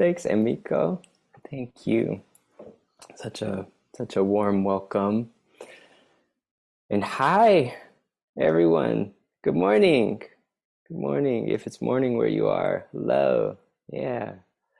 Thanks, Emiko. Thank you. Such a warm welcome. And hi, everyone. Good morning. Good morning. If it's morning where you are, hello. Yeah.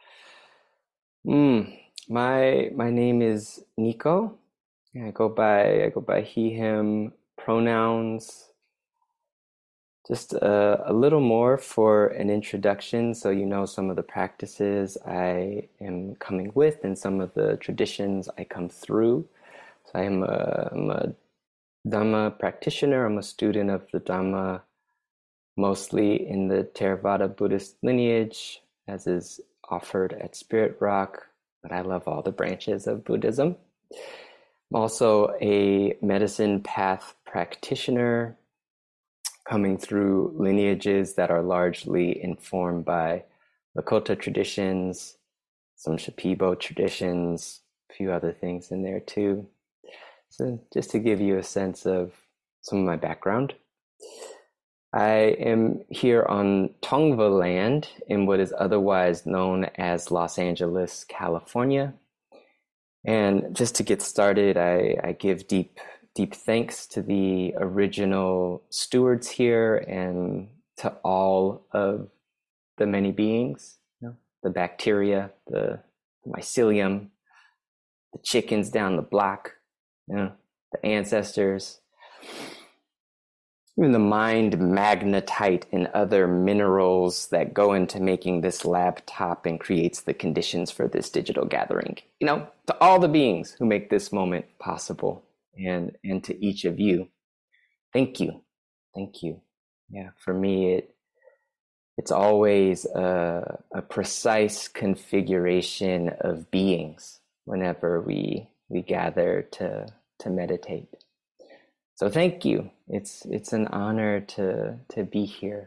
My name is Nico. Yeah, I go by he, him pronouns. Just a little more for an introduction so you know some of the practices I am coming with and some of the traditions I come through. So I'm a Dhamma practitioner. I'm a student of the Dhamma, mostly in the Theravada Buddhist lineage, as is offered at Spirit Rock, but I love all the branches of Buddhism. I'm also a medicine path practitioner, coming through lineages that are largely informed by Lakota traditions, some Shipibo traditions, a few other things in there too. So just to give you a sense of some of my background, I am here on Tongva land in what is otherwise known as Los Angeles, California. And just to get started, I give deep thanks to the original stewards here and to all of the many beings, the bacteria, the mycelium, the chickens down the block, the ancestors, even the mind magnetite and other minerals that go into making this laptop and creates the conditions for this digital gathering. To all the beings who make this moment possible. And to each of you, thank you. Yeah, for me, it's always a precise configuration of beings whenever we gather to meditate. So thank you. It's an honor to be here.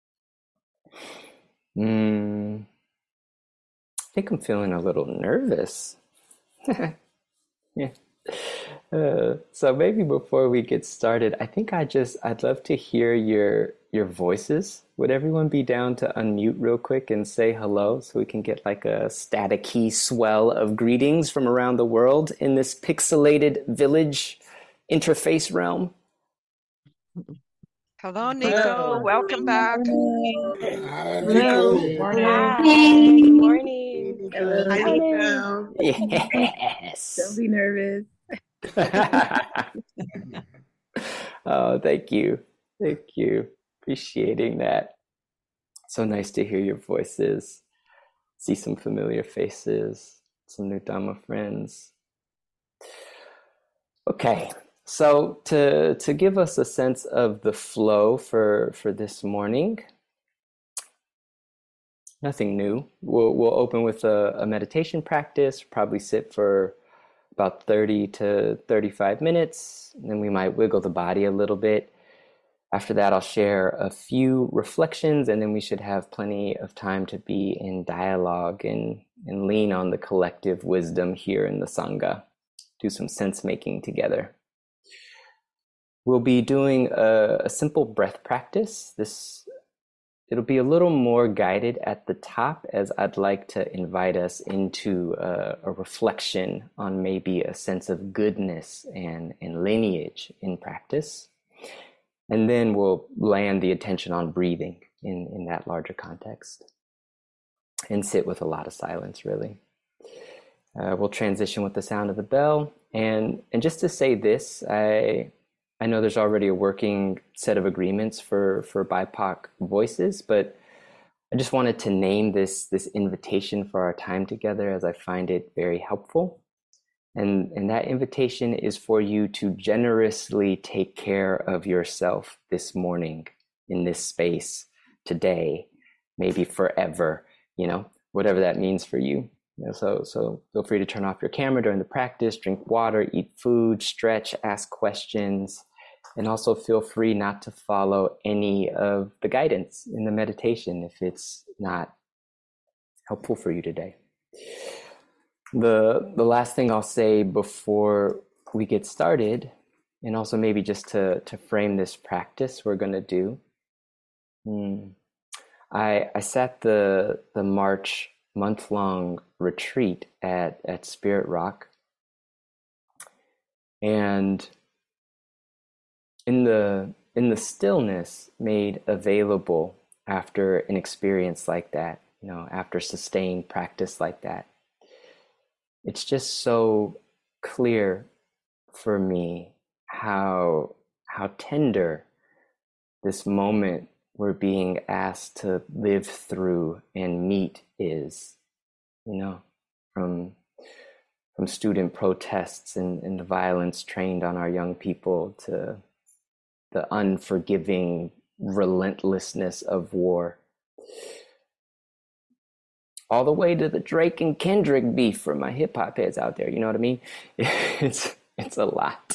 I think I'm feeling a little nervous. Yeah. So maybe before we get started, I think I'd love to hear your voices. Would everyone be down to unmute real quick and say hello so we can get like a staticky swell of greetings from around the world in this pixelated village interface realm? Hello, Nico. Welcome back. Hi, Hello. Nico. Hi. Good morning. Hi, Nico. Yes. Don't be nervous. Oh, thank you. Thank you. Appreciating that. So nice to hear your voices, see some familiar faces, some new Dhamma friends. Okay, so to give us a sense of the flow for this morning, nothing new. We'll open with a meditation practice, probably sit for about 30 to 35 minutes, and then we might wiggle the body a little bit. After that, I'll share a few reflections, and then we should have plenty of time to be in dialogue and lean on the collective wisdom here in the Sangha, do some sense making together. We'll be doing a simple breath practice. It'll be a little more guided at the top, as I'd like to invite us into a reflection on maybe a sense of goodness and lineage in practice. And then we'll land the attention on breathing in that larger context and sit with a lot of silence, really. We'll transition with the sound of the bell. And just to say this, I know there's already a working set of agreements for BIPOC voices, but I just wanted to name this invitation for our time together, as I find it very helpful. And that invitation is for you to generously take care of yourself this morning, in this space, today, maybe forever, whatever that means for you. So feel free to turn off your camera during the practice, drink water, eat food, stretch, ask questions, and also feel free not to follow any of the guidance in the meditation if it's not helpful for you today. The last thing I'll say before we get started, and also maybe just to frame this practice we're going to do, I sat the march month-long retreat at Spirit Rock. And in the stillness made available after an experience like that, after sustained practice like that, it's just so clear for me how tender this moment we're being asked to live through and meet is, from student protests and the violence trained on our young people to the unforgiving relentlessness of war, all the way to the Drake and Kendrick beef for my hip hop heads out there. You know what I mean? It's a lot.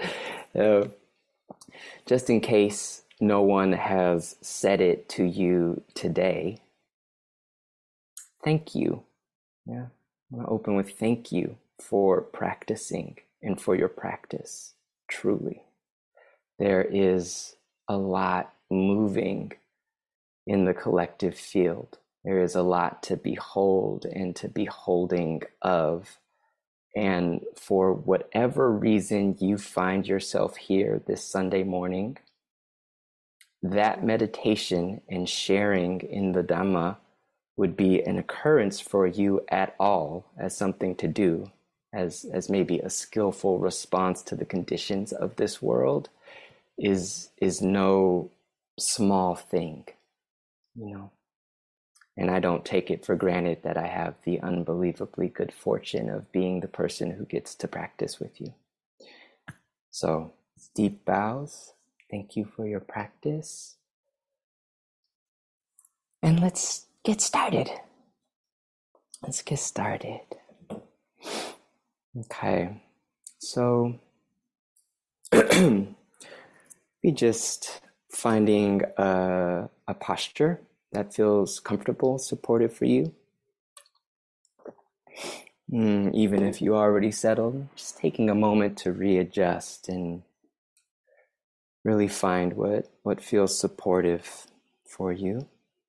Just in case no one has said it to you today, thank you. Yeah, I want to open with thank you for practicing and for your practice. Truly, there is a lot moving in the collective field. There is a lot to behold and to be holding of. And for whatever reason you find yourself here this Sunday morning, that meditation and sharing in the Dhamma would be an occurrence for you at all as something to do, as maybe a skillful response to the conditions of this world, is no small thing, And I don't take it for granted that I have the unbelievably good fortune of being the person who gets to practice with you. So, deep bows. Thank you for your practice. And let's get started. Okay. So, be just finding a posture that feels comfortable, supportive for you. Even if you already settled, just taking a moment to readjust and really find what feels supportive for you.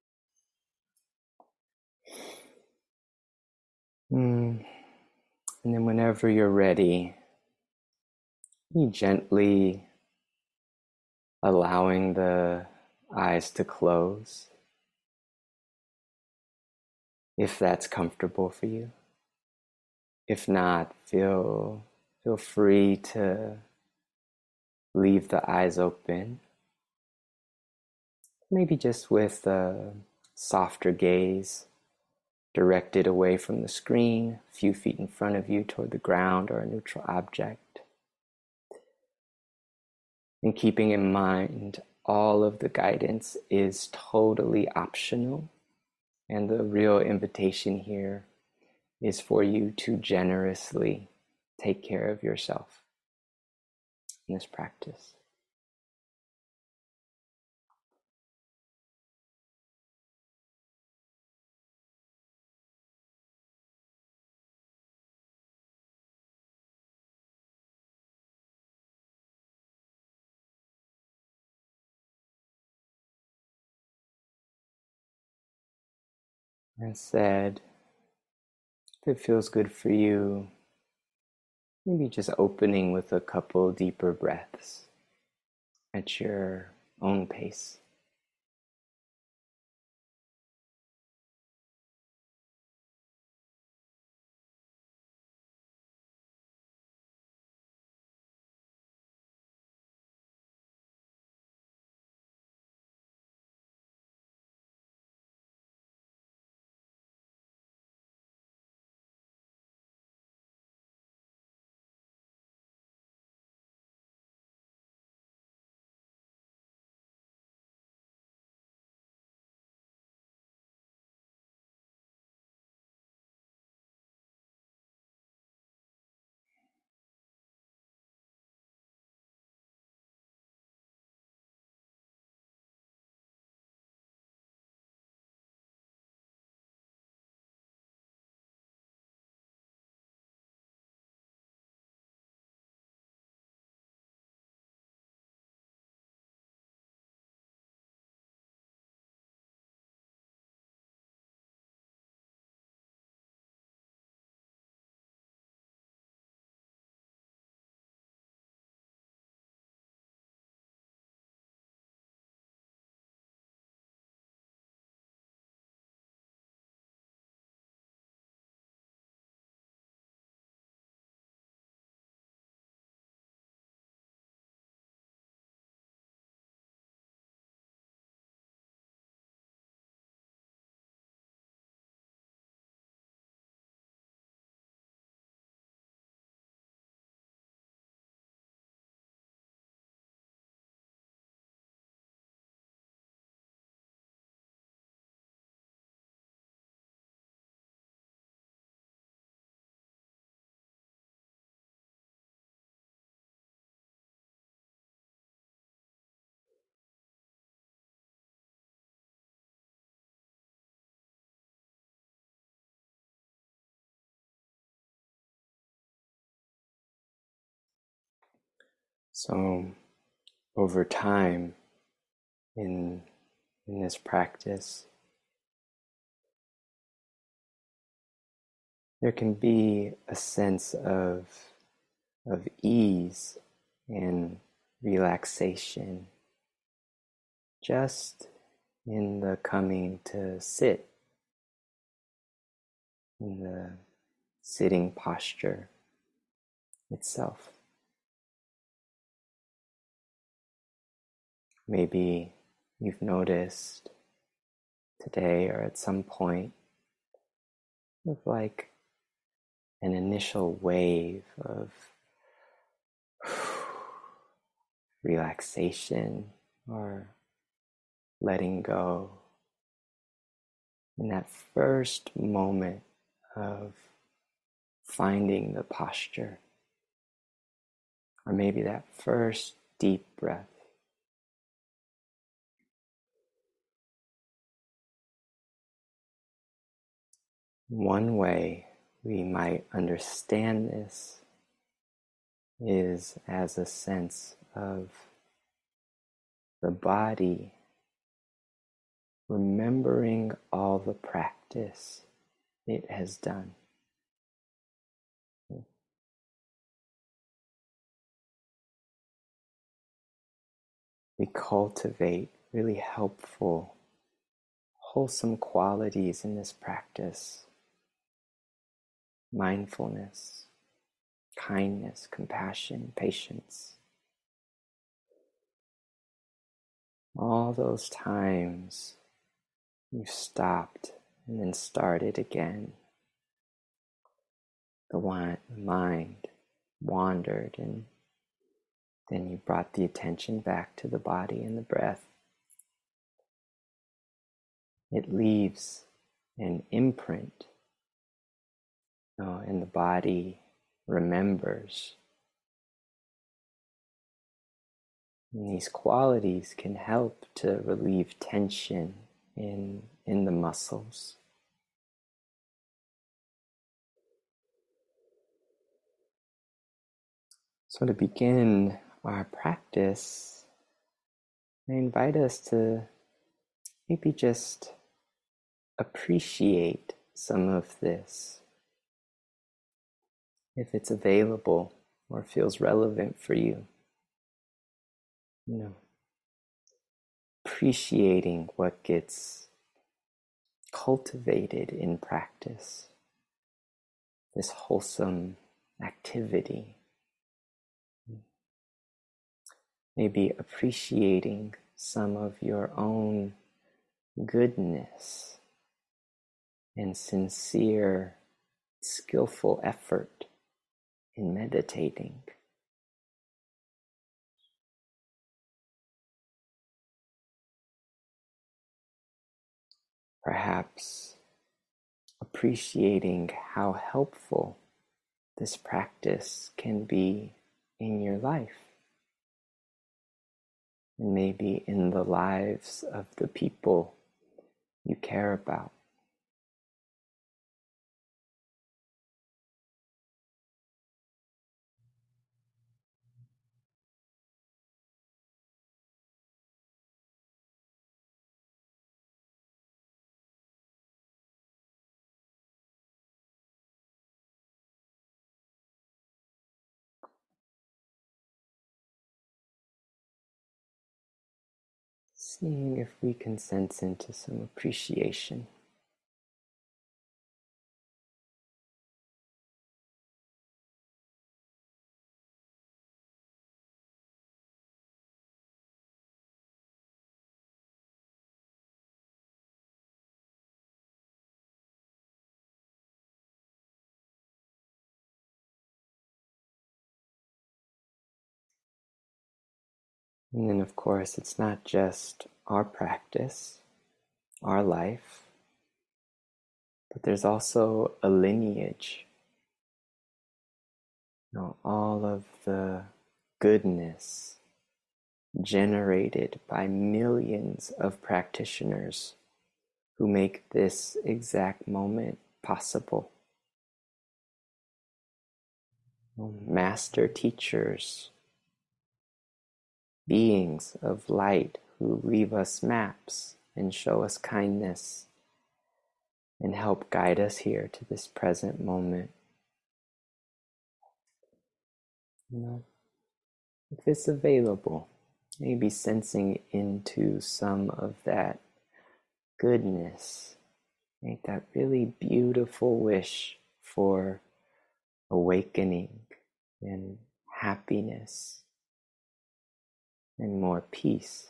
And then whenever you're ready, be gently allowing the eyes to close, if that's comfortable for you. If not, feel free to leave the eyes open. Maybe just with a softer gaze directed away from the screen, a few feet in front of you toward the ground or a neutral object. And keeping in mind, all of the guidance is totally optional. And the real invitation here is for you to generously take care of yourself in this practice. As said, if it feels good for you, maybe just opening with a couple deeper breaths at your own pace. So over time in this practice, there can be a sense of ease and relaxation just in the coming to sit, in the sitting posture itself. Maybe you've noticed today or at some point of like an initial wave of relaxation or letting go in that first moment of finding the posture, or maybe that first deep breath. One way we might understand this is as a sense of the body remembering all the practice it has done. We cultivate really helpful, wholesome qualities in this practice. Mindfulness, kindness, compassion, patience. All those times you've stopped and then started again. The mind wandered, and then you brought the attention back to the body and the breath. It leaves an imprint, and the body remembers. And these qualities can help to relieve tension in the muscles. So to begin our practice, I invite us to maybe just appreciate some of this, if it's available or feels relevant for you. Appreciating what gets cultivated in practice, this wholesome activity. Maybe appreciating some of your own goodness and sincere, skillful effort in meditating. Perhaps appreciating how helpful this practice can be in your life, and maybe in the lives of the people you care about. Seeing if we can sense into some appreciation. And then, of course, it's not just our practice, our life, but there's also a lineage. All of the goodness generated by millions of practitioners who make this exact moment possible. Master teachers beings of light who leave us maps and show us kindness and help guide us here to this present moment. If it's available, maybe sensing into some of that goodness. Make that really beautiful wish for awakening and happiness and more peace.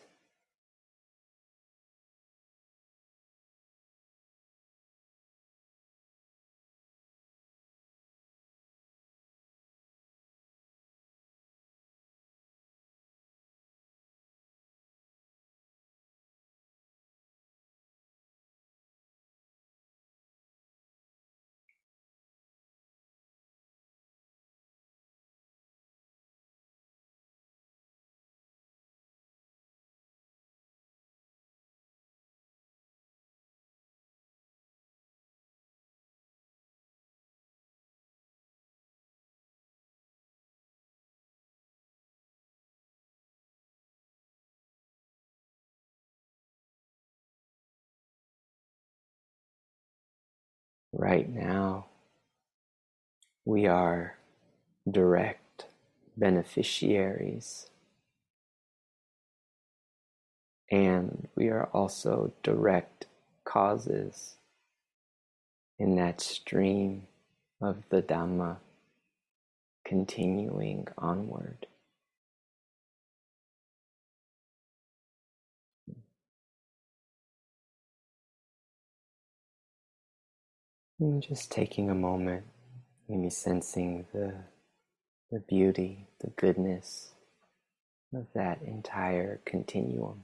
Right now, we are direct beneficiaries, and we are also direct causes in that stream of the Dhamma continuing onward. And just taking a moment, maybe sensing the beauty, the goodness of that entire continuum.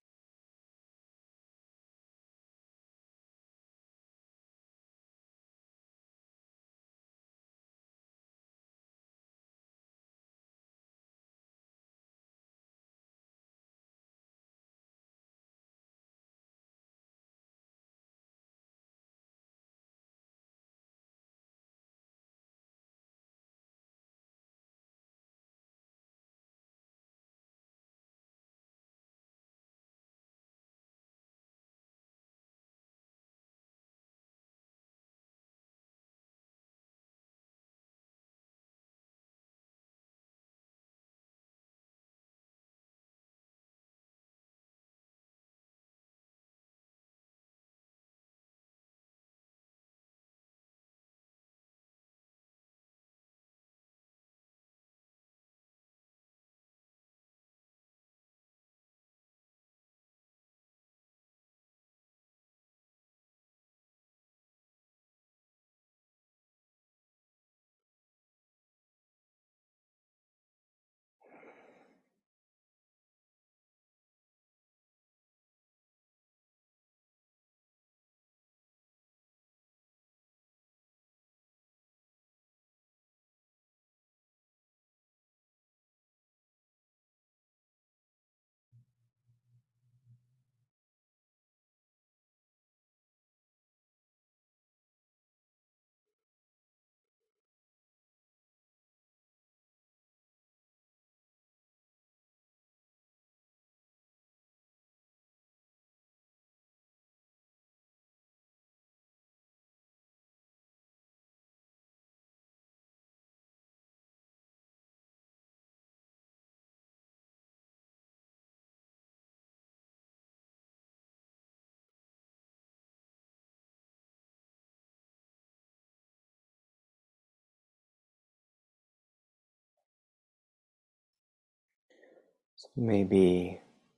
So maybe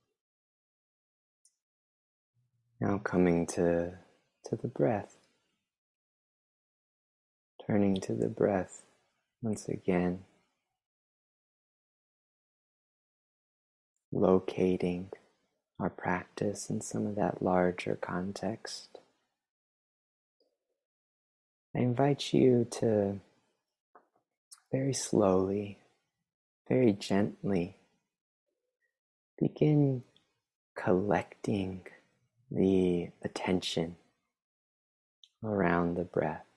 now coming to the breath, turning to the breath once again, locating our practice in some of that larger context. I invite you to very slowly, very gently begin collecting the attention around the breath.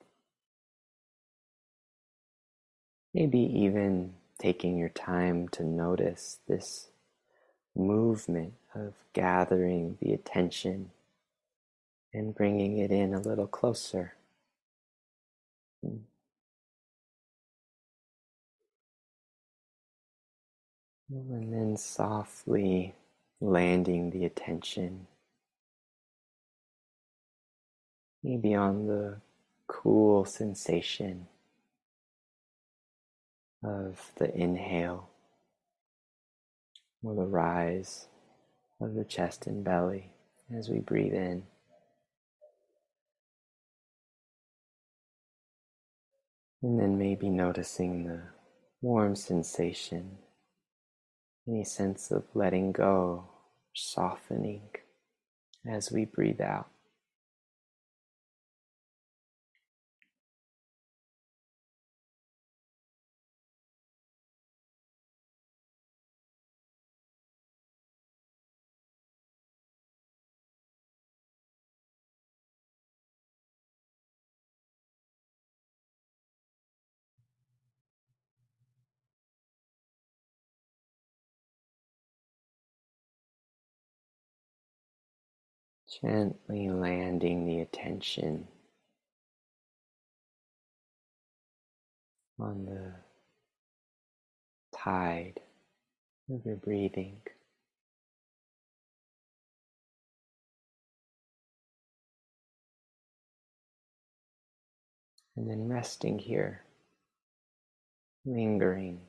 Maybe even taking your time to notice this movement of gathering the attention and bringing it in a little closer. And then softly landing the attention maybe on the cool sensation of the inhale or the rise of the chest and belly as we breathe in. And then maybe noticing the warm sensation, any sense of letting go, softening as we breathe out. Gently landing the attention on the tide of your breathing. And then resting here, lingering.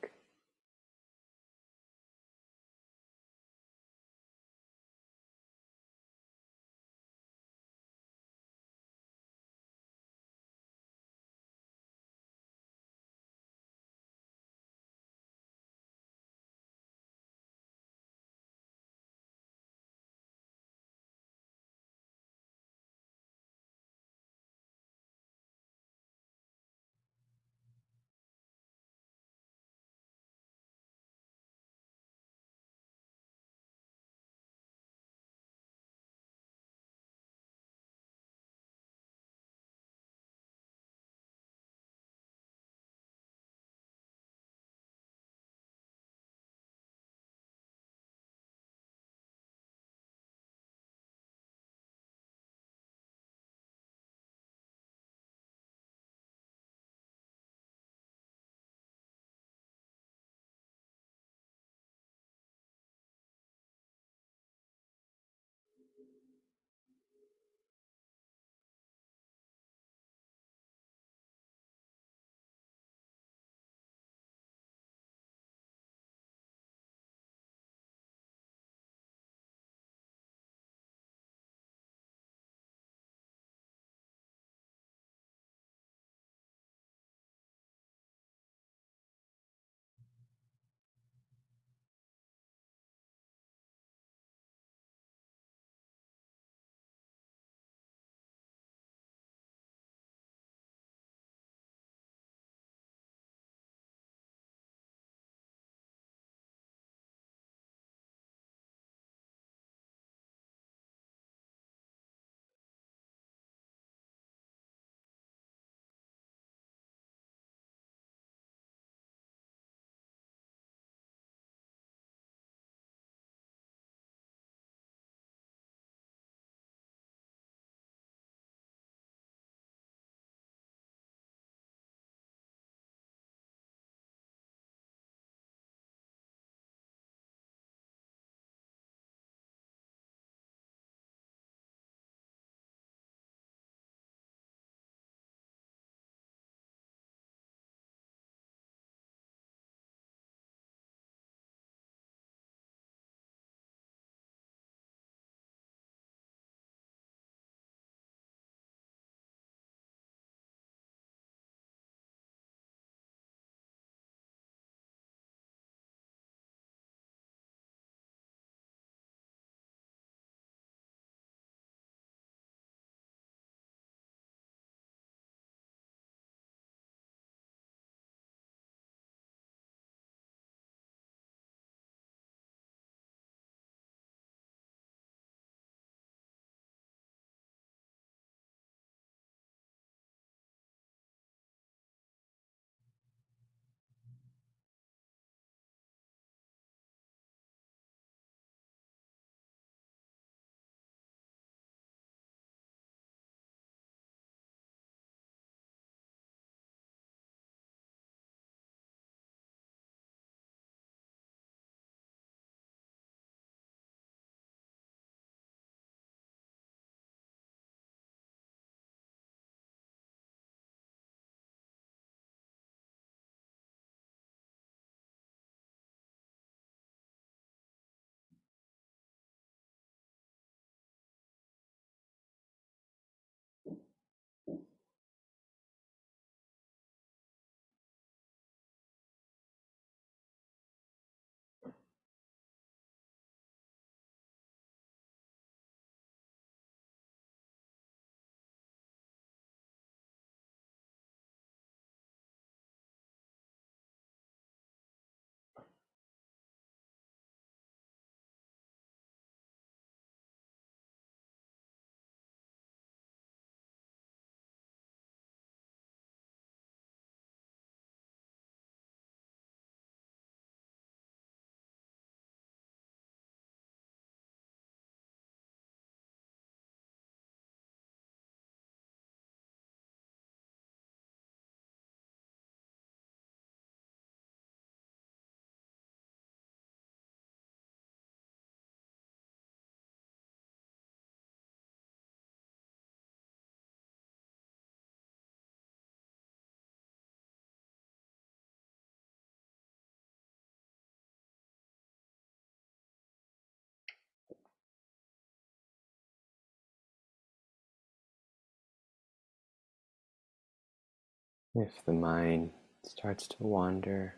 If the mind starts to wander,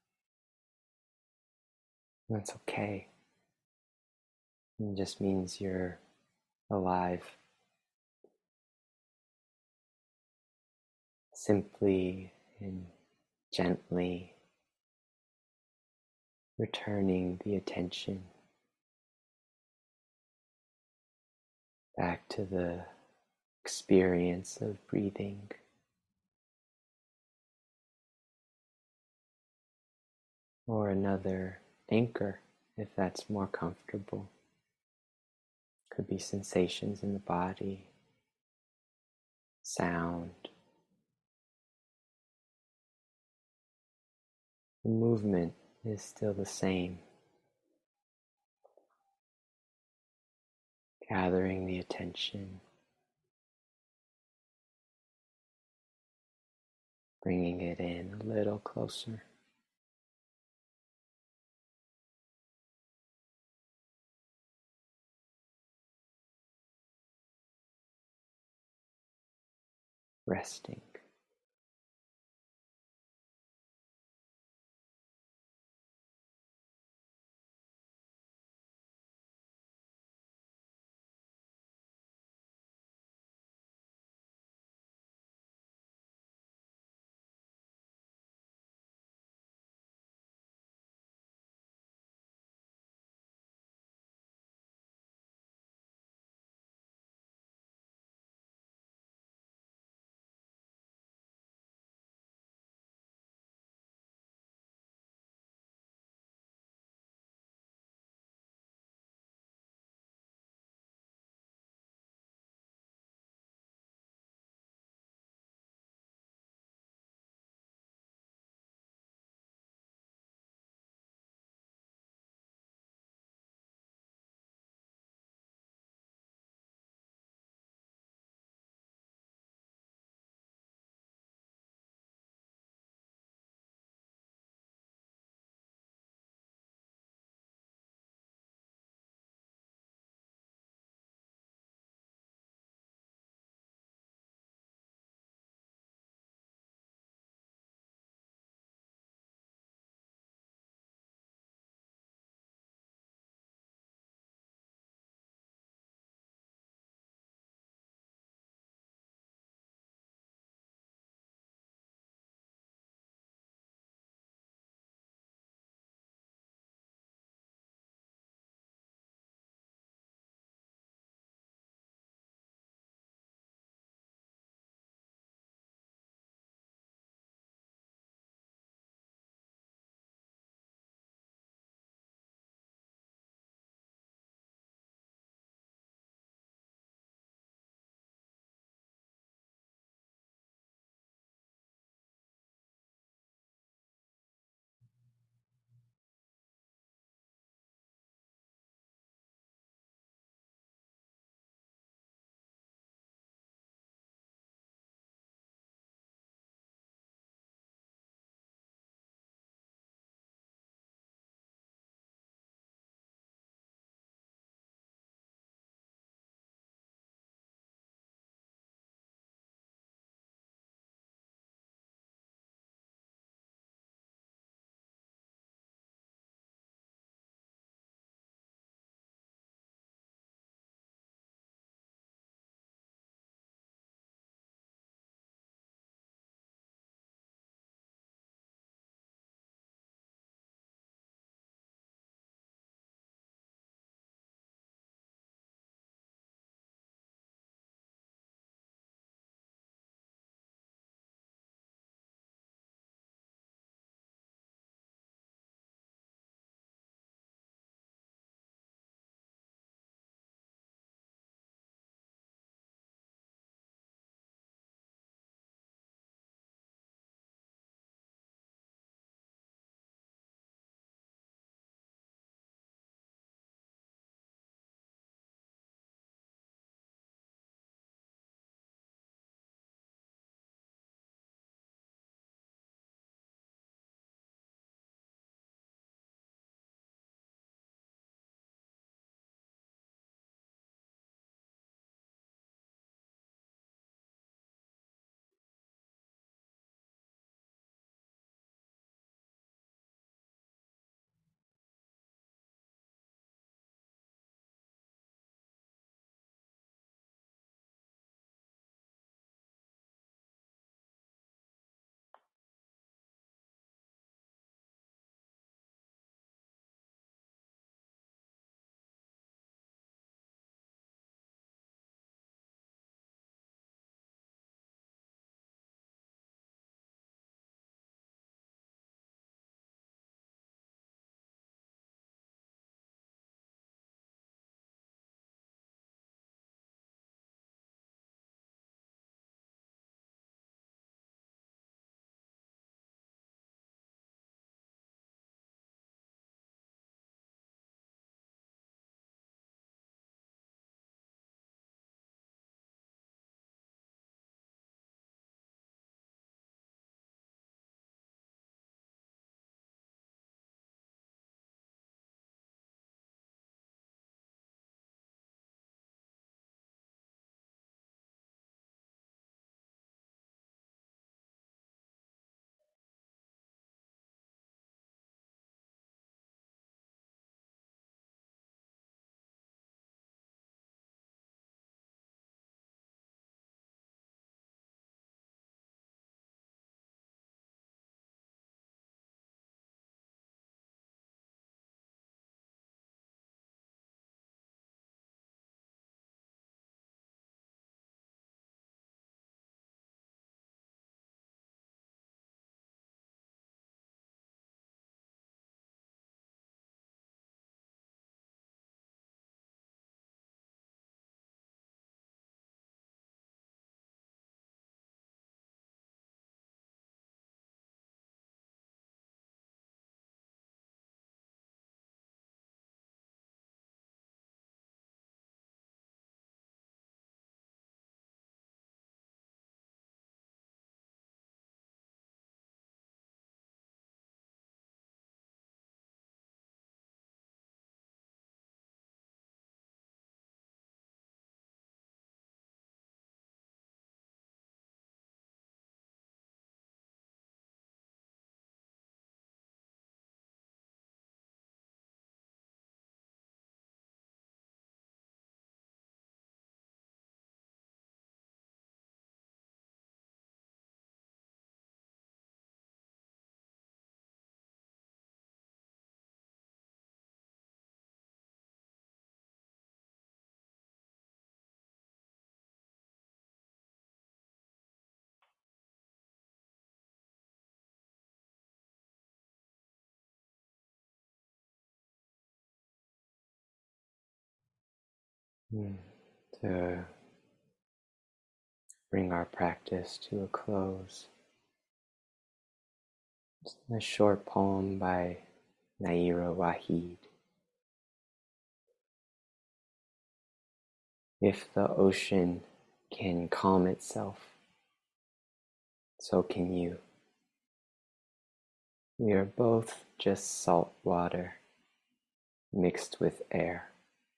that's okay. It just means you're alive. Simply and gently returning the attention back to the experience of breathing. Or another anchor, if that's more comfortable. Could be sensations in the body, sound. The movement is still the same. Gathering the attention, bringing it in a little closer. Resting. To bring our practice to a close, it's a short poem by Naira Wahid. If the ocean can calm itself, so can you. We are both just salt water mixed with air.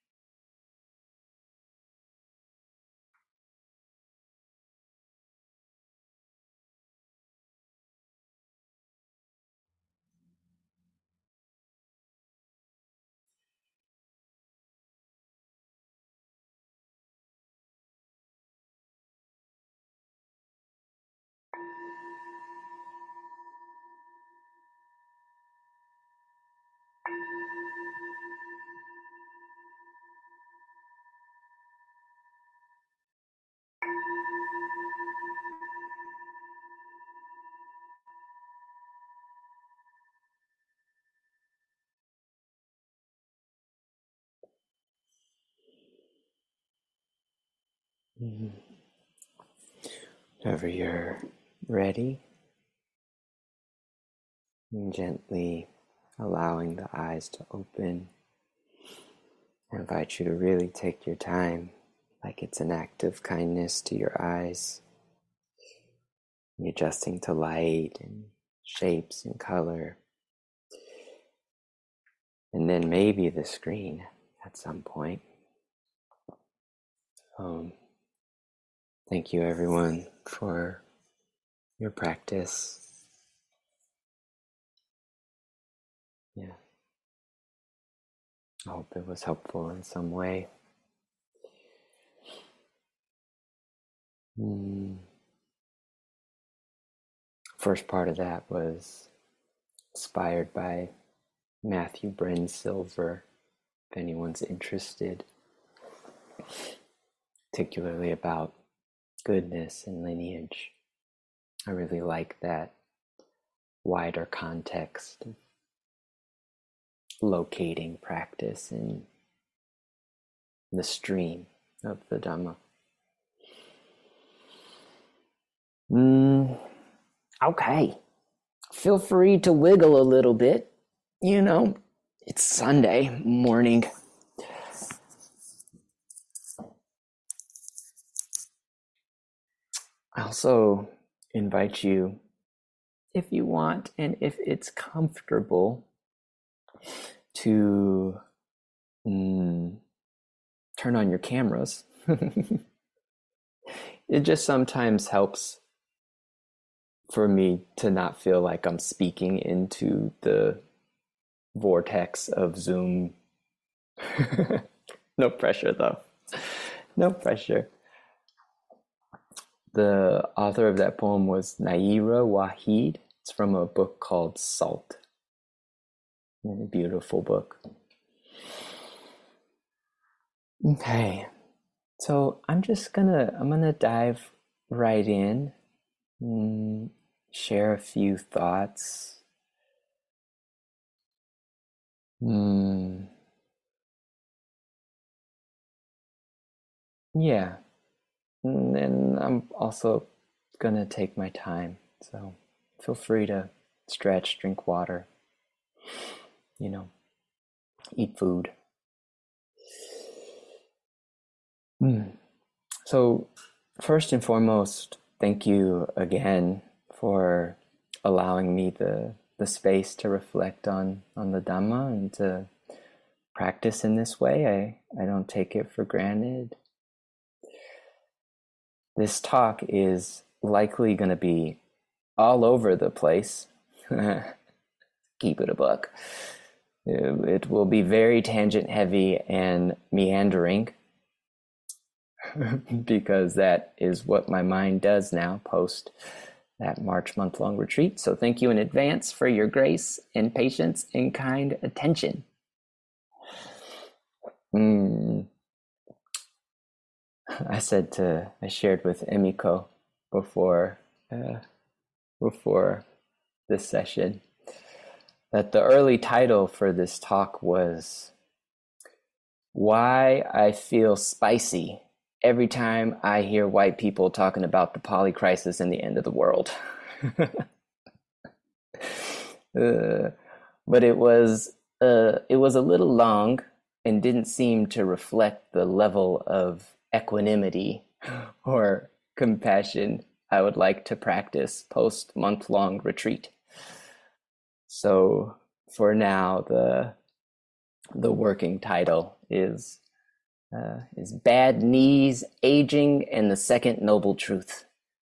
Whenever you're ready, and gently allowing the eyes to open, I invite you to really take your time, like it's an act of kindness to your eyes, adjusting to light and shapes and color, and then maybe the screen at some point. Thank you, everyone, for your practice. Yeah. I hope it was helpful in some way. First part of that was inspired by Matthew Bren Silver, if anyone's interested, particularly about goodness and lineage. I really like that wider context of locating practice in the stream of the Dhamma. Okay. Feel free to wiggle a little bit. You know, it's Sunday morning. I also invite you, if you want and if it's comfortable, to turn on your cameras. It just sometimes helps for me to not feel like I'm speaking into the vortex of Zoom. No pressure, though. No pressure. The author of that poem was Naira Wahid. It's from a book called Salt. A beautiful book. Okay. So I'm gonna dive right in and share a few thoughts. Yeah. And I'm also gonna take my time. So feel free to stretch, drink water, eat food. So first and foremost, thank you again for allowing me the space to reflect on the Dhamma and to practice in this way. I don't take it for granted. This talk is likely going to be all over the place. Keep it a buck. It will be very tangent heavy and meandering, because that is what my mind does now post that March month-long retreat. So thank you in advance for your grace and patience and kind attention. I shared with Emiko before this session that the early title for this talk was why I feel spicy every time I hear white people talking about the polycrisis and the end of the world. But it was a little long and didn't seem to reflect the level of equanimity or compassion I would like to practice post month-long retreat. So for now, the working title is Bad Knees, Aging, and the Second Noble Truth.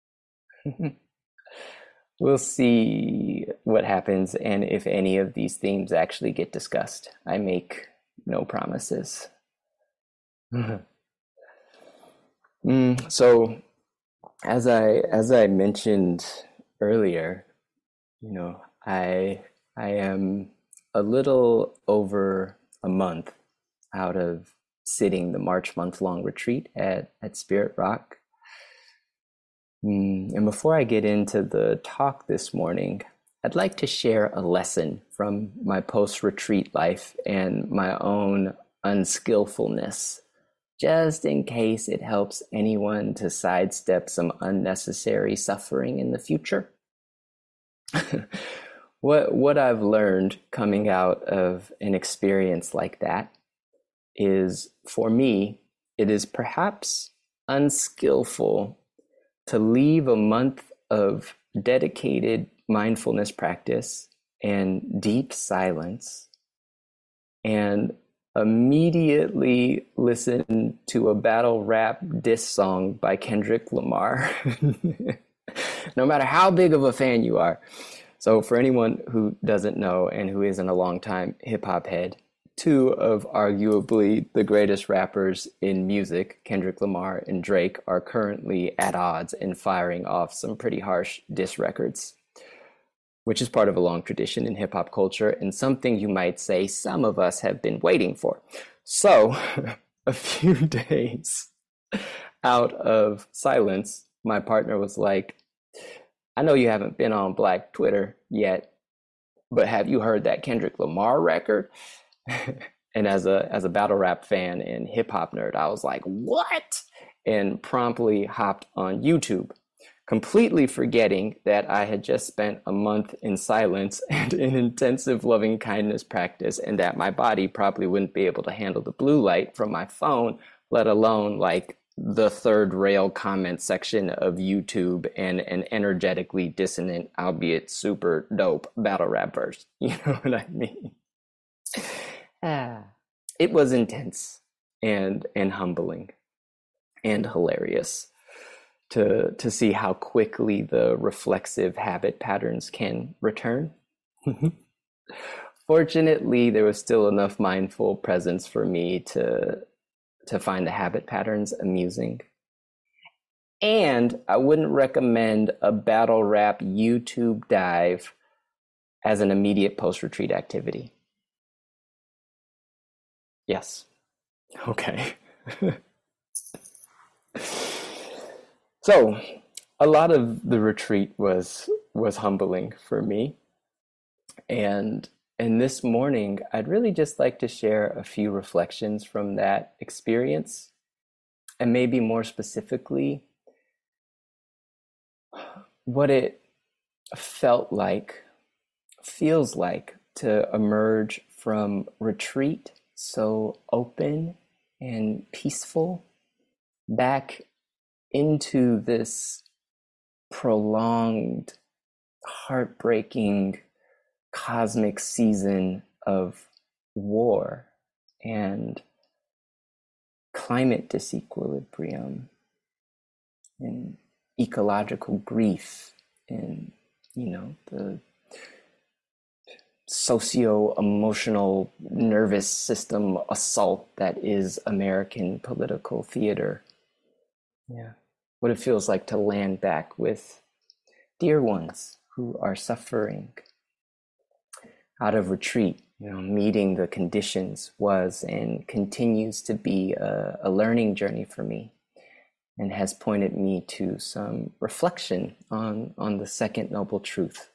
We'll see what happens and if any of these themes actually get discussed. I make no promises. So as I mentioned earlier, I am a little over a month out of sitting the March month-long retreat at Spirit Rock. And before I get into the talk this morning, I'd like to share a lesson from my post-retreat life and my own unskillfulness, just in case it helps anyone to sidestep some unnecessary suffering in the future. What I've learned coming out of an experience like that is, for me, it is perhaps unskillful to leave a month of dedicated mindfulness practice and deep silence and immediately listen to a battle rap diss song by Kendrick Lamar, no matter how big of a fan you are. So for anyone who doesn't know and who isn't a longtime hip-hop head, two of arguably the greatest rappers in music, Kendrick Lamar and Drake, are currently at odds and firing off some pretty harsh diss records, which is part of a long tradition in hip-hop culture and something you might say some of us have been waiting for. So a few days out of silence, my partner was like, I know you haven't been on Black Twitter yet, but have you heard that Kendrick Lamar record? And as a battle rap fan and hip hop nerd, I was like, what? And promptly hopped on YouTube, completely forgetting that I had just spent a month in silence and in intensive loving kindness practice, and that my body probably wouldn't be able to handle the blue light from my phone, let alone like the third rail comment section of YouTube and an energetically dissonant, albeit super dope battle rap verse. You know what I mean? It was intense and humbling and hilarious to see how quickly the reflexive habit patterns can return. Fortunately, there was still enough mindful presence for me to find the habit patterns amusing. And I wouldn't recommend a battle rap YouTube dive as an immediate post-retreat activity. Yes. Okay. So a lot of the retreat was humbling for me. And this morning, I'd really just like to share a few reflections from that experience, and maybe more specifically, what it feels like to emerge from retreat so open and peaceful back into this prolonged, heartbreaking, cosmic season of war and climate disequilibrium and ecological grief and, the socio-emotional nervous system assault that is American political theater. Yeah. What it feels like to land back with dear ones who are suffering. Out of retreat, meeting the conditions was and continues to be a learning journey for me, and has pointed me to some reflection on the second noble truth.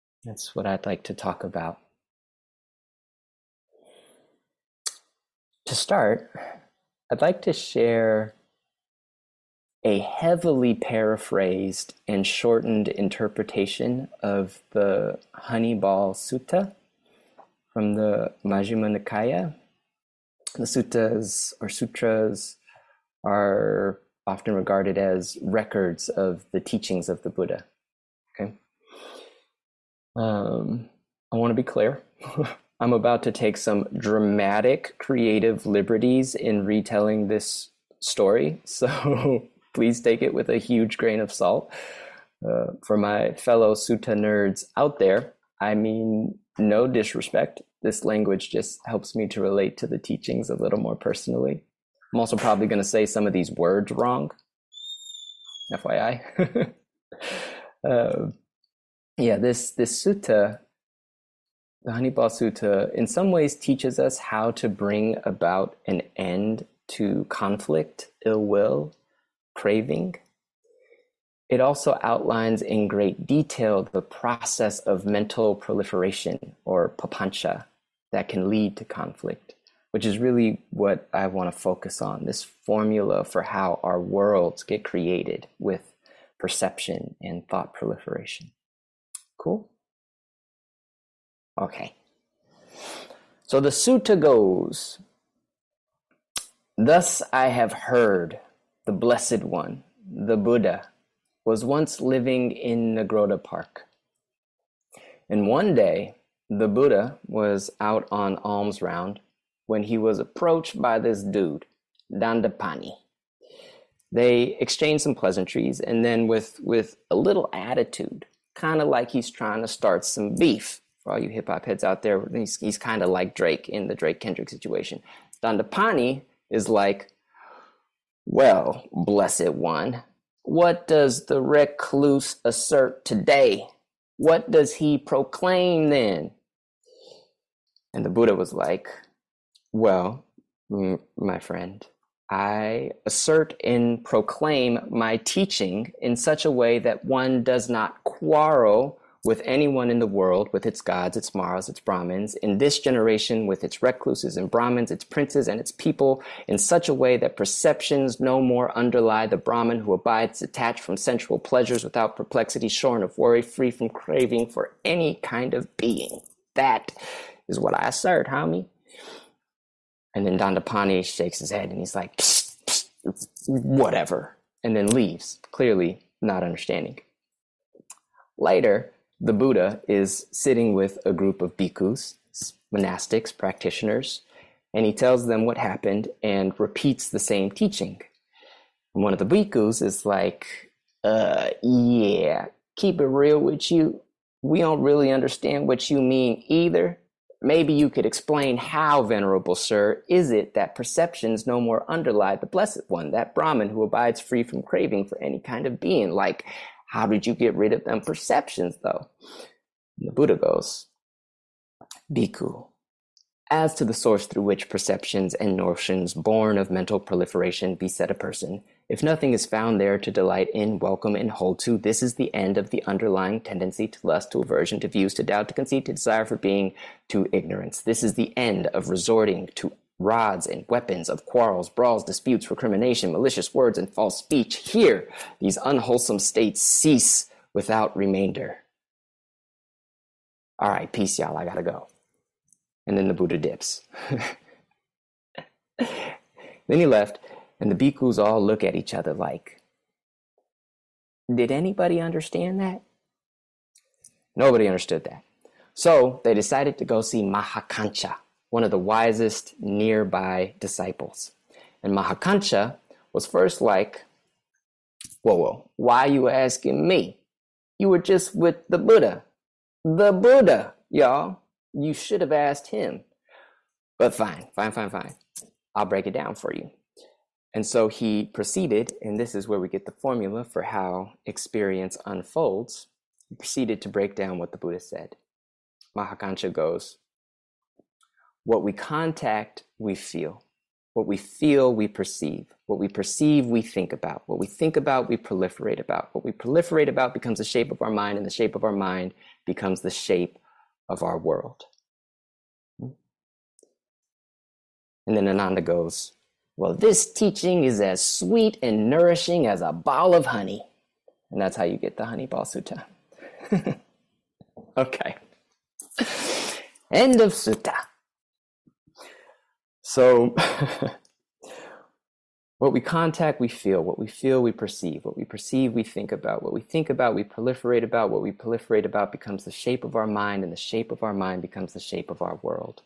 That's what I'd like to talk about. To start, I'd like to share a heavily paraphrased and shortened interpretation of the Honeyball Sutta from the Majjhima Nikaya. The suttas or sutras are often regarded as records of the teachings of the Buddha. Okay. I want to be clear. I'm about to take some dramatic, creative liberties in retelling this story, so please take it with a huge grain of salt. For my fellow sutta nerds out there, I mean no disrespect. This language just helps me to relate to the teachings a little more personally. I'm also probably going to say some of these words wrong. FYI. This sutta, the Honeyball Sutta, in some ways teaches us how to bring about an end to conflict, ill will, craving. It also outlines in great detail the process of mental proliferation, or papancha, that can lead to conflict, which is really what I want to focus on, this formula for how our worlds get created with perception and thought proliferation. Cool? Okay. So the sutta goes, "Thus I have heard the Blessed One, the Buddha, was once living in Nagrota Park. And one day, the Buddha was out on alms round when he was approached by this dude, Dandapani. They exchanged some pleasantries, and then with a little attitude, kind of like he's trying to start some beef. For all you hip-hop heads out there, he's kind of like Drake in the Drake Kendrick situation. Dandapani is like, well, Blessed One, what does the recluse assert today? What does he proclaim then? And the Buddha was like, well, my friend, I assert and proclaim my teaching in such a way that one does not quarrel with anyone in the world, with its gods, its Maras, its Brahmins, in this generation with its recluses and Brahmins, its princes and its people, in such a way that perceptions no more underlie the Brahmin who abides detached from sensual pleasures without perplexity, shorn of worry, free from craving for any kind of being. That is what I assert, homie." And then Dandapani shakes his head and he's like, psst, psst, whatever, and then leaves, clearly not understanding. Later, the Buddha is sitting with a group of bhikkhus, monastics, practitioners, and he tells them what happened and repeats the same teaching. And one of the bhikkhus is like, yeah, keep it real with you. We don't really understand what you mean either. Maybe you could explain how, Venerable Sir, is it that perceptions no more underlie the Blessed One, that Brahmin who abides free from craving for any kind of being? Like, how did you get rid of them perceptions, though? And the Buddha goes, Bhikkhu, as to the source through which perceptions and notions born of mental proliferation beset a person, if nothing is found there to delight in, welcome, and hold to, this is the end of the underlying tendency to lust, to aversion, to views, to doubt, to conceit, to desire for being, to ignorance. This is the end of resorting to rods and weapons, of quarrels, brawls, disputes, recrimination, malicious words, and false speech. Here, these unwholesome states cease without remainder. All right, peace, y'all. I gotta go. And then the Buddha dips. Then he left, and the bhikkhus all look at each other like, did anybody understand that? Nobody understood that. So they decided to go see Mahakancha, one of the wisest nearby disciples. And Mahakancha was first like, whoa, why are you asking me? You were just with the Buddha. The Buddha, y'all. You should have asked him. But fine. I'll break it down for you. And so he proceeded, and this is where we get the formula for how experience unfolds. He proceeded to break down what the Buddha said. Mahakancha goes, what we contact, we feel. What we feel, we perceive. What we perceive, we think about. What we think about, we proliferate about. What we proliferate about becomes the shape of our mind, and the shape of our mind becomes the shape of our world. And then Ananda goes, well, this teaching is as sweet and nourishing as a ball of honey. And that's how you get the Honey Ball Sutta. Okay. End of sutta. So what we contact, we feel. What we feel, we perceive. What we perceive, we think about. What we think about, we proliferate about. What we proliferate about becomes the shape of our mind, and the shape of our mind becomes the shape of our world.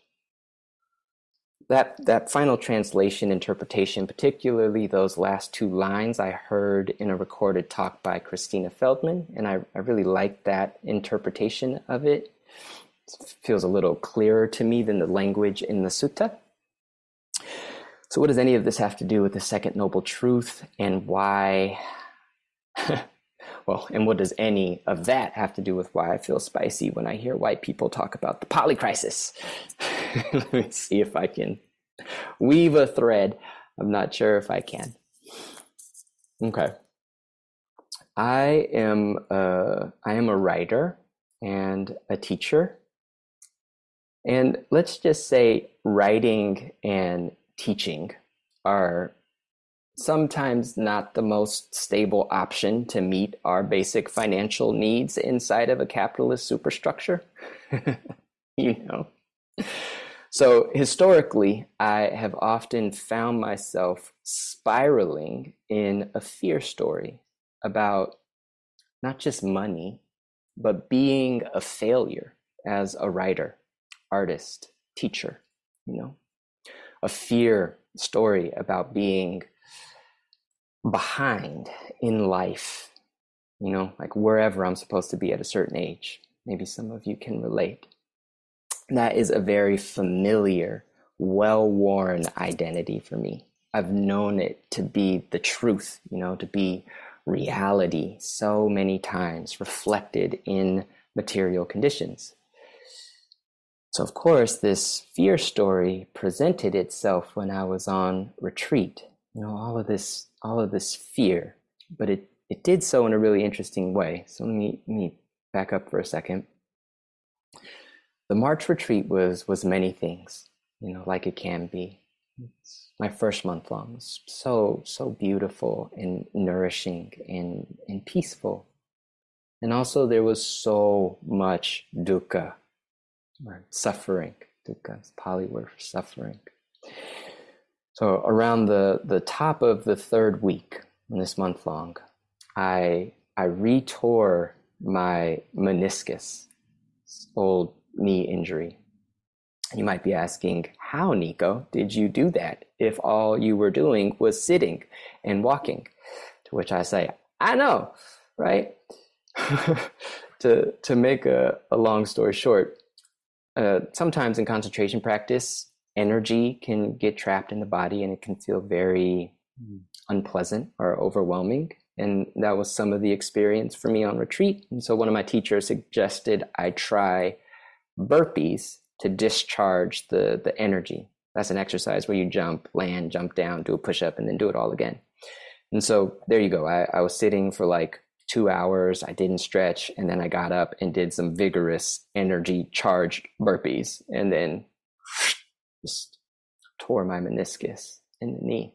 That final translation interpretation, particularly those last two lines, I heard in a recorded talk by Christina Feldman, and I really liked that interpretation of it. It feels a little clearer to me than the language in the sutta. So what does any of this have to do with the second noble truth, and why? Well, and what does any of that have to do with why I feel spicy when I hear white people talk about the polycrisis? Let me see if I can weave a thread. I'm not sure if I can. Okay. I am a writer and a teacher. And let's just say writing and teaching are sometimes not the most stable option to meet our basic financial needs inside of a capitalist superstructure. You know. So historically, I have often found myself spiraling in a fear story about not just money, but being a failure as a writer, artist, teacher, you know. A fear story about being behind in life, you know, like wherever I'm supposed to be at a certain age. Maybe some of you can relate. That is a very familiar, well-worn identity for me. I've known it to be the truth, you know, to be reality so many times reflected in material conditions. So of course, this fear story presented itself when I was on retreat. You know, all of this fear, but it did so in a really interesting way. So let me back up for a second. The March retreat was many things, you know, like it can be. It's my first month long was so beautiful and nourishing and peaceful. And also there was so much dukkha, or suffering. Dukkha is Pali word for suffering. So around the top of the third week in this month long, I retore my meniscus, old knee injury. You might be asking, how, Nico, did you do that if all you were doing was sitting and walking? To which I say, I know, right? To make a long story short, sometimes in concentration practice, energy can get trapped in the body and it can feel very unpleasant or overwhelming. And that was some of the experience for me on retreat. And so one of my teachers suggested I try burpees to discharge the energy. That's an exercise where you jump, land, jump down, do a push-up, and then do it all again. And so there you go. I was sitting for like 2 hours. I didn't stretch. And then I got up and did some vigorous energy charged burpees and then just tore my meniscus in the knee.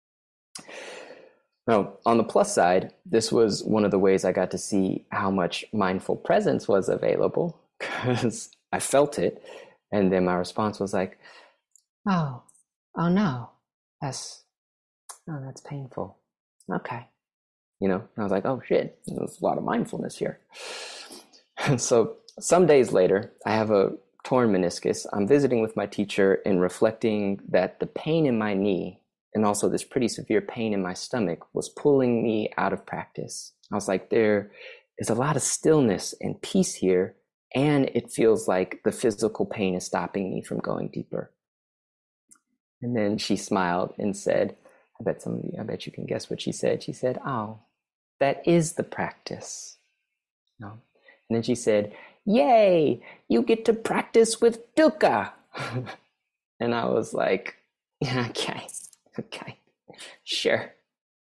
Now, on the plus side, this was one of the ways I got to see how much mindful presence was available, because I felt it. And then my response was like, oh no, that's painful. Okay. You know, I was like, oh shit, there's a lot of mindfulness here. And so some days later, I have a torn meniscus. I'm visiting with my teacher and reflecting that the pain in my knee and also this pretty severe pain in my stomach was pulling me out of practice. I was like, there is a lot of stillness and peace here, and it feels like the physical pain is stopping me from going deeper. And then she smiled and said, I bet you can guess what she said. She said, oh, that is the practice. No. And then she said, yay, you get to practice with dukkha. And I was like, yeah, okay, sure.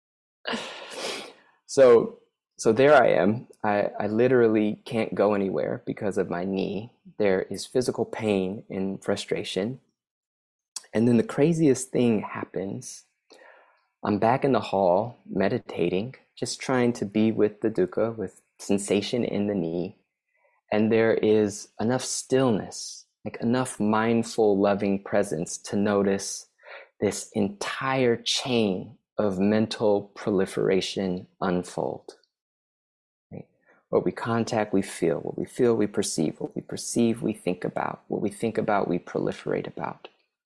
So there I am. I literally can't go anywhere because of my knee. There is physical pain and frustration. And then the craziest thing happens. I'm back in the hall meditating, just trying to be with the dukkha, with sensation in the knee. And there is enough stillness, like enough mindful, loving presence to notice this entire chain of mental proliferation unfold. Right? What we contact, we feel. What we feel, we perceive. What we perceive, we think about. What we think about, we proliferate about.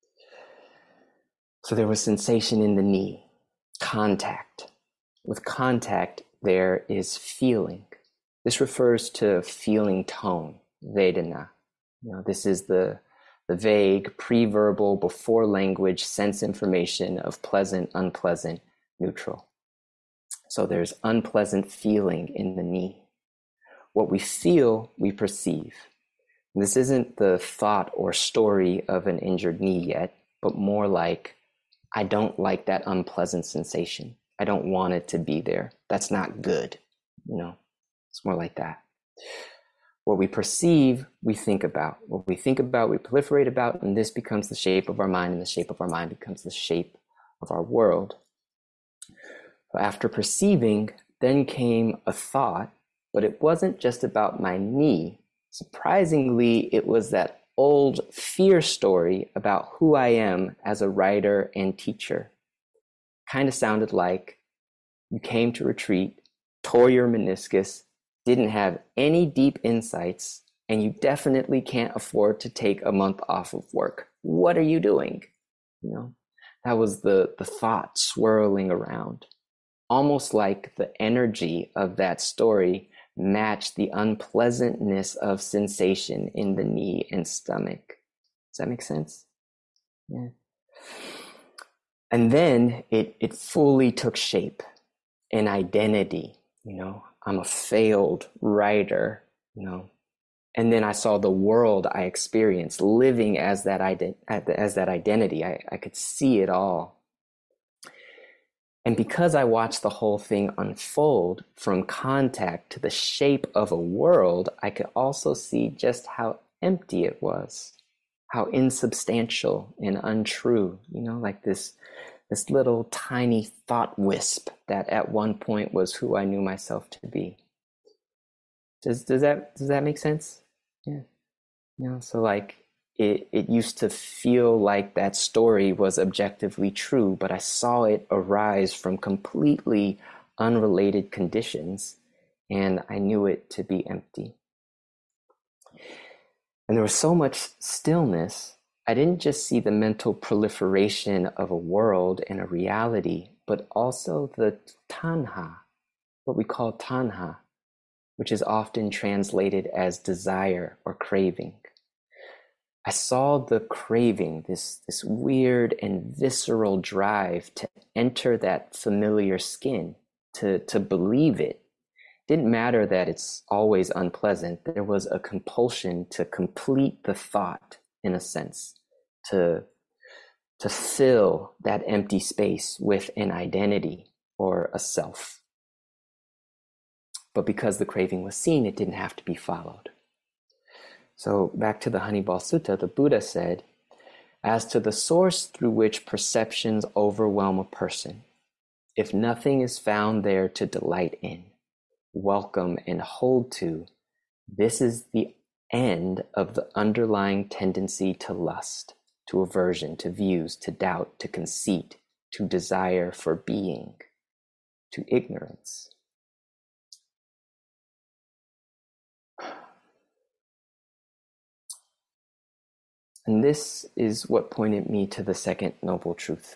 So there was sensation in the knee, contact. With contact, there is feeling. This refers to feeling tone, Vedana. This is the vague, pre-verbal, before language sense information of pleasant, unpleasant, neutral. So there's unpleasant feeling in the knee. What we feel, we perceive. This isn't the thought or story of an injured knee yet, but more like, I don't like that unpleasant sensation. I don't want it to be there. That's not good. It's more like that. What we perceive, we think about. What we think about, we proliferate about, and this becomes the shape of our mind, and the shape of our mind becomes the shape of our world. After perceiving, then came a thought, but it wasn't just about my knee. Surprisingly, it was that old fear story about who I am as a writer and teacher. Kind of sounded like you came to retreat, tore your meniscus, didn't have any deep insights, and you definitely can't afford to take a month off of work. What are you doing? That was the thought swirling around. Almost like the energy of that story matched the unpleasantness of sensation in the knee and stomach. Does that make sense? Yeah. And then it fully took shape, an identity. I'm a failed writer, and then I saw the world I experienced living as that identity. I could see it all. And because I watched the whole thing unfold from contact to the shape of a world, I could also see just how empty it was, how insubstantial and untrue, like this little tiny thought wisp that at one point was who I knew myself to be. Does that make sense? Yeah. So like it used to feel like that story was objectively true, but I saw it arise from completely unrelated conditions, and I knew it to be empty. And there was so much stillness. I didn't just see the mental proliferation of a world and a reality, but also the tanha, what we call tanha, which is often translated as desire or craving. I saw the craving, this weird and visceral drive to enter that familiar skin, to believe it. It didn't matter that it's always unpleasant. There was a compulsion to complete the thought, in a sense, to fill that empty space with an identity or a self. But because the craving was seen, it didn't have to be followed. So back to the Honeyball Sutta, the Buddha said, as to the source through which perceptions overwhelm a person, if nothing is found there to delight in, welcome and hold to, this is the end of the underlying tendency to lust, to aversion, to views, to doubt, to conceit, to desire for being, to ignorance. And this is what pointed me to the second noble truth.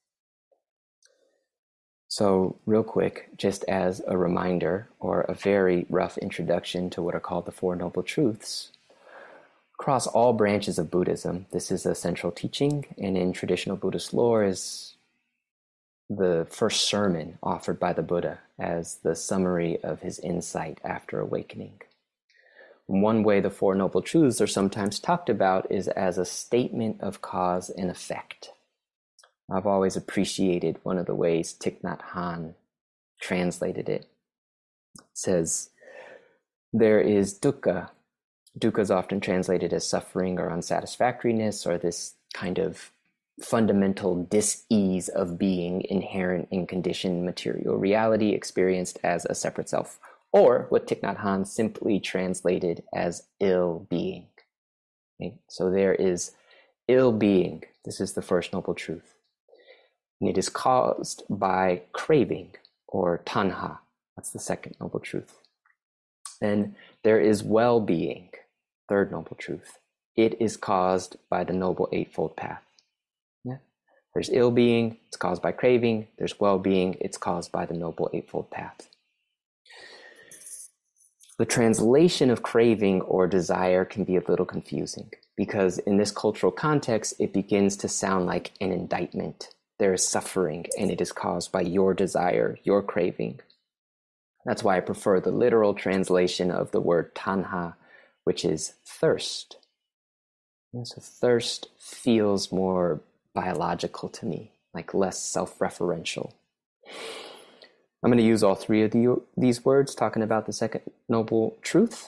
So real quick, just as a reminder or a very rough introduction to what are called the Four Noble Truths, across all branches of Buddhism, this is a central teaching, and in traditional Buddhist lore is the first sermon offered by the Buddha as the summary of his insight after awakening. One way the Four Noble Truths are sometimes talked about is as a statement of cause and effect. I've always appreciated one of the ways Thich Nhat Hanh translated it. It says, there is dukkha. Dukkha is often translated as suffering or unsatisfactoriness or this kind of fundamental dis-ease of being inherent in conditioned material reality experienced as a separate self, or what Thich Nhat Hanh simply translated as ill-being. Okay? So there is ill-being. This is the first noble truth. And it is caused by craving, or tanha. That's the second noble truth. Then there is well-being, third noble truth. It is caused by the Noble Eightfold Path. Yeah. There's ill-being, it's caused by craving. There's well-being, it's caused by the Noble Eightfold Path. The translation of craving or desire can be a little confusing because in this cultural context, it begins to sound like an indictment. There is suffering and it is caused by your desire, your craving. That's why I prefer the literal translation of the word tanha, which is thirst. And so thirst feels more biological to me, like less self-referential. I'm going to use all three of these words talking about the second noble truth.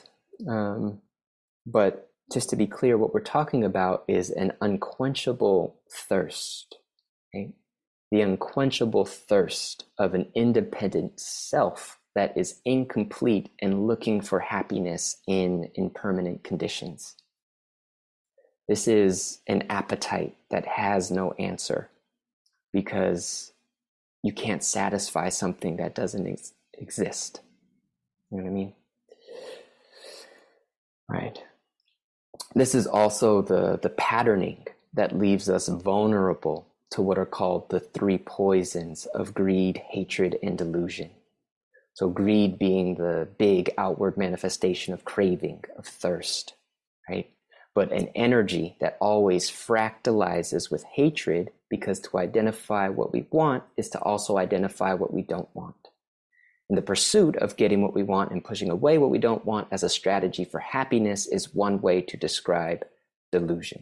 But just to be clear, what we're talking about is an unquenchable thirst. Okay? The unquenchable thirst of an independent self that is incomplete and looking for happiness in impermanent conditions. This is an appetite that has no answer because you can't satisfy something that doesn't exist. You know what I mean? Right. This is also the patterning that leaves us vulnerable to what are called the three poisons of greed, hatred, and delusion. So greed being the big outward manifestation of craving, of thirst, right? But an energy that always fractalizes with hatred, because to identify what we want is to also identify what we don't want. And the pursuit of getting what we want and pushing away what we don't want as a strategy for happiness is one way to describe delusion.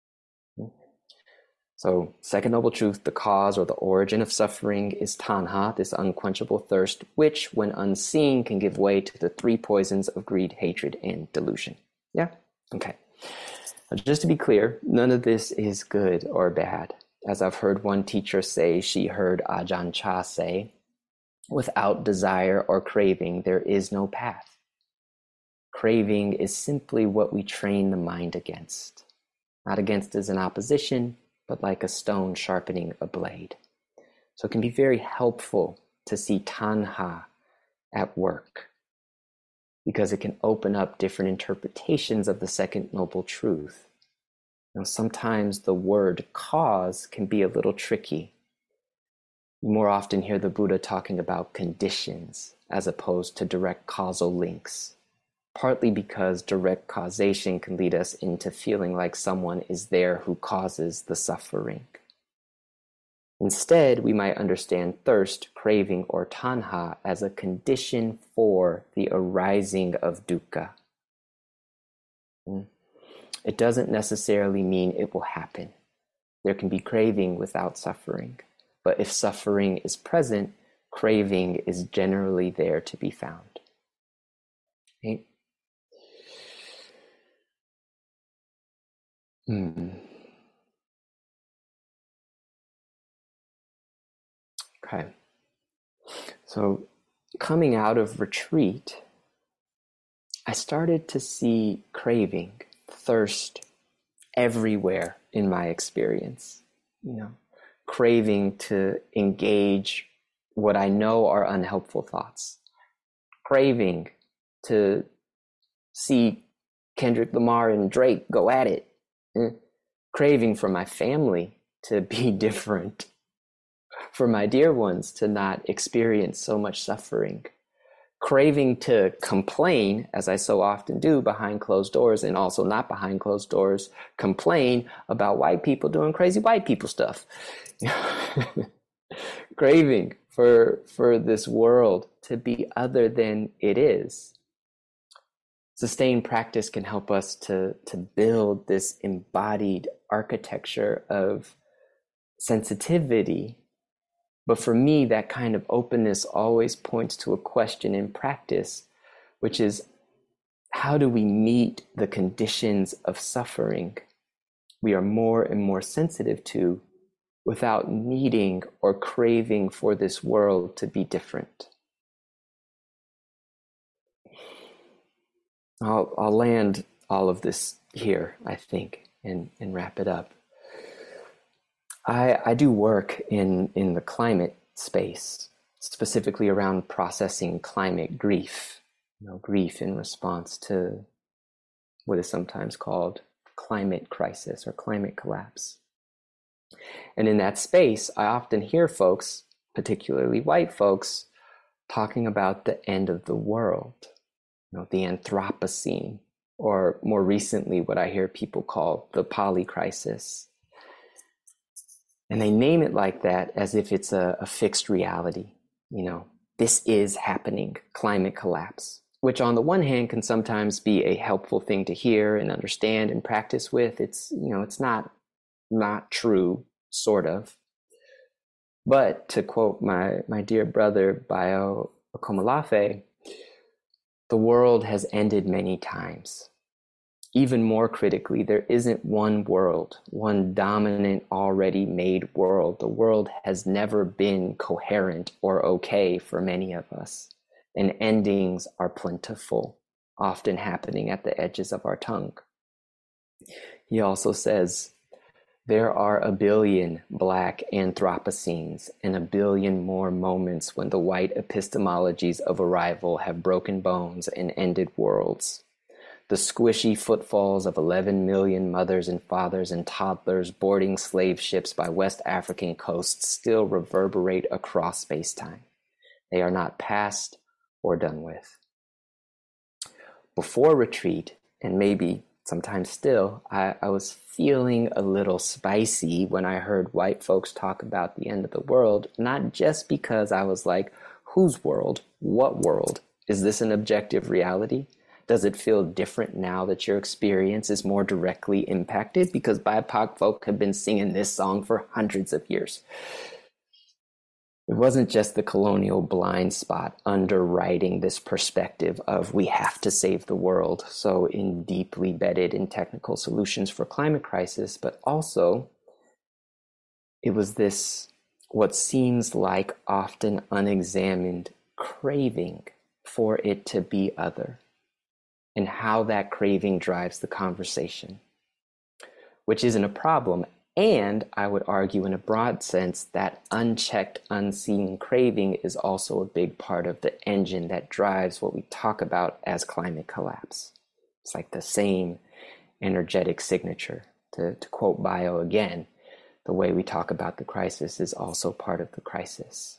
So, second noble truth, the cause or the origin of suffering is tanha, this unquenchable thirst, which, when unseen, can give way to the three poisons of greed, hatred, and delusion. Yeah? Okay. Now, just to be clear, none of this is good or bad. As I've heard one teacher say, she heard Ajahn Chah say, without desire or craving, there is no path. Craving is simply what we train the mind against. Not against as an opposition, but like a stone sharpening a blade. So it can be very helpful to see tanha at work because it can open up different interpretations of the second noble truth. Now, sometimes the word cause can be a little tricky. You more often hear the Buddha talking about conditions as opposed to direct causal links, partly because direct causation can lead us into feeling like someone is there who causes the suffering. Instead, we might understand thirst, craving, or tanha as a condition for the arising of dukkha. It doesn't necessarily mean it will happen. There can be craving without suffering. But if suffering is present, craving is generally there to be found. Okay? Okay. So coming out of retreat, I started to see craving, thirst everywhere in my experience, craving to engage what I know are unhelpful thoughts, craving to see Kendrick Lamar and Drake go at it, craving for my family to be different, for my dear ones to not experience so much suffering, craving to complain, as I so often do behind closed doors and also not behind closed doors, complain about white people doing crazy white people stuff. Craving for this world to be other than it is. Sustained practice can help us to build this embodied architecture of sensitivity. But for me, that kind of openness always points to a question in practice, which is, how do we meet the conditions of suffering we are more and more sensitive to without needing or craving for this world to be different. I'll land all of this here, I think, and wrap it up. I do work in the climate space, specifically around processing climate grief, grief in response to what is sometimes called climate crisis or climate collapse. And in that space, I often hear folks, particularly white folks, talking about the end of the world, the Anthropocene, or more recently, what I hear people call the polycrisis. And they name it like that as if it's a fixed reality. This is happening, climate collapse, which on the one hand can sometimes be a helpful thing to hear and understand and practice with. It's not true, sort of. But to quote my dear brother, Bayo Akomolafe, the world has ended many times. Even more critically, there isn't one world, one dominant, already made world. The world has never been coherent or okay for many of us, and endings are plentiful, often happening at the edges of our tongue. He also says, there are a billion Black Anthropocenes and a billion more moments when the white epistemologies of arrival have broken bones and ended worlds. The squishy footfalls of 11 million mothers and fathers and toddlers boarding slave ships by West African coasts still reverberate across space-time. They are not past or done with. Before retreat, and maybe sometimes still, I was feeling a little spicy when I heard white folks talk about the end of the world, not just because I was like, whose world? What world? Is this an objective reality? Does it feel different now that your experience is more directly impacted? Because BIPOC folk have been singing this song for hundreds of years. It wasn't just the colonial blind spot underwriting this perspective of we have to save the world, so deeply bedded in technical solutions for climate crisis, but also it was this, what seems like often unexamined craving for it to be other, and how that craving drives the conversation, which isn't a problem. And I would argue in a broad sense that unchecked, unseen craving is also a big part of the engine that drives what we talk about as climate collapse. It's like the same energetic signature. To quote Bayo again, the way we talk about the crisis is also part of the crisis.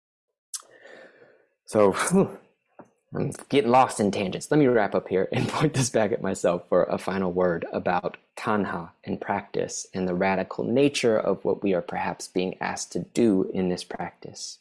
So, I'm getting lost in tangents. Let me wrap up here and point this back at myself for a final word about tanha and practice and the radical nature of what we are perhaps being asked to do in this practice.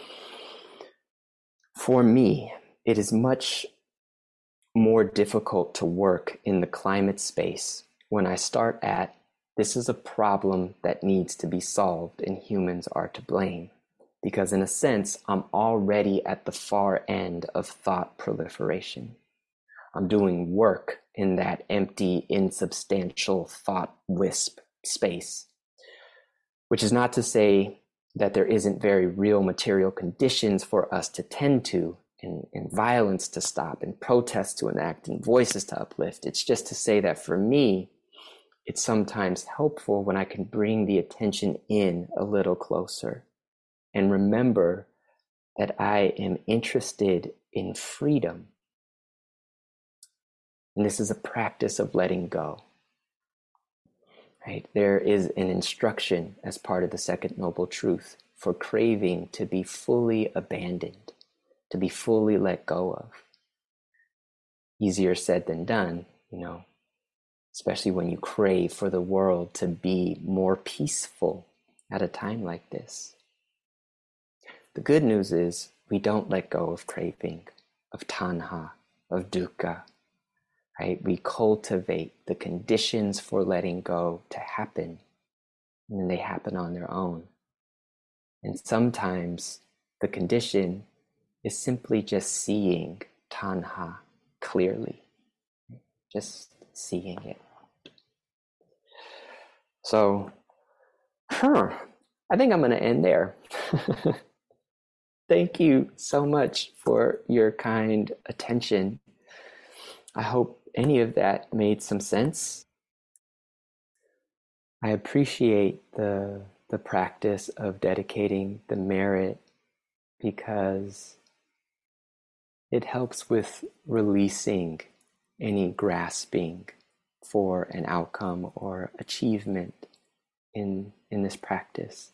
For me, it is much more difficult to work in the climate space when I start at, this is a problem that needs to be solved and humans are to blame. Because in a sense, I'm already at the far end of thought proliferation. I'm doing work in that empty, insubstantial thought wisp space, which is not to say that there isn't very real material conditions for us to tend to, and violence to stop, and protests to enact, and voices to uplift. It's just to say that for me, it's sometimes helpful when I can bring the attention in a little closer and remember that I am interested in freedom. And this is a practice of letting go. Right? There is an instruction as part of the second noble truth for craving to be fully abandoned, to be fully let go of. Easier said than done, especially when you crave for the world to be more peaceful at a time like this. The good news is we don't let go of craving, of tanha, of dukkha, right? We cultivate the conditions for letting go to happen, and then they happen on their own. And sometimes the condition is simply just seeing tanha clearly, just seeing it. So, I think I'm going to end there. Thank you so much for your kind attention. I hope any of that made some sense. I appreciate the practice of dedicating the merit because it helps with releasing any grasping for an outcome or achievement in this practice.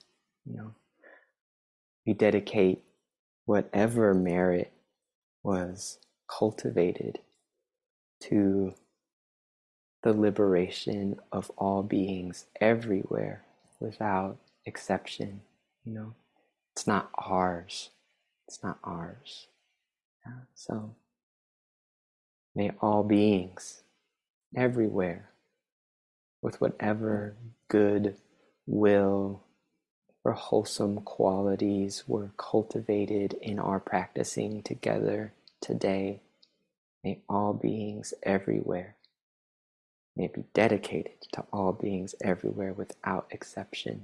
We dedicate whatever merit was cultivated to the liberation of all beings everywhere without exception. It's not ours. It's not ours. Yeah? So may all beings everywhere with whatever good will or wholesome qualities were cultivated in our practicing together today, may all beings everywhere, may it be dedicated to all beings everywhere without exception.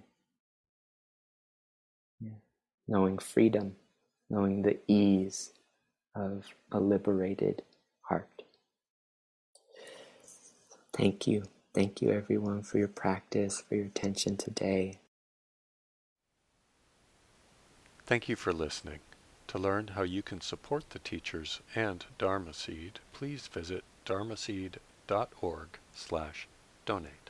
Yeah. Knowing freedom, knowing the ease of a liberated heart. Thank you. Thank you, everyone, for your practice, for your attention today. Thank you for listening. To learn how you can support the teachers and Dharma Seed, please visit dharmaseed.org/donate.